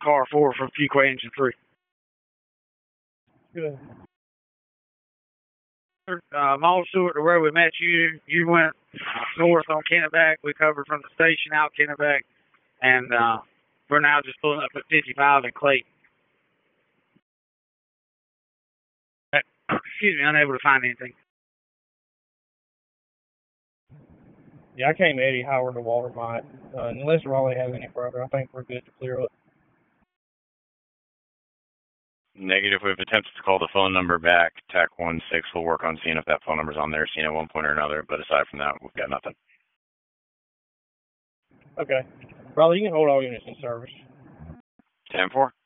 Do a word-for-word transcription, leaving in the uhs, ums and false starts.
car four from Fuquay Engine three. Good. Uh, Mall Stewart, to where we met you, you went north on Kennebec. We covered from the station out Kennebec, and uh, we're now just pulling up at fifty-five in Clayton. Excuse me, unable to find anything. Yeah, I came Eddie Howard to Walter Mott. Uh, unless Raleigh has any further, I think we're good to clear up. Negative. We've attempted to call the phone number back. T A C one six will work on seeing if that phone number's on there, seeing at one point or another. But aside from that, we've got nothing. Okay. Raleigh, you can hold all units in service. ten four.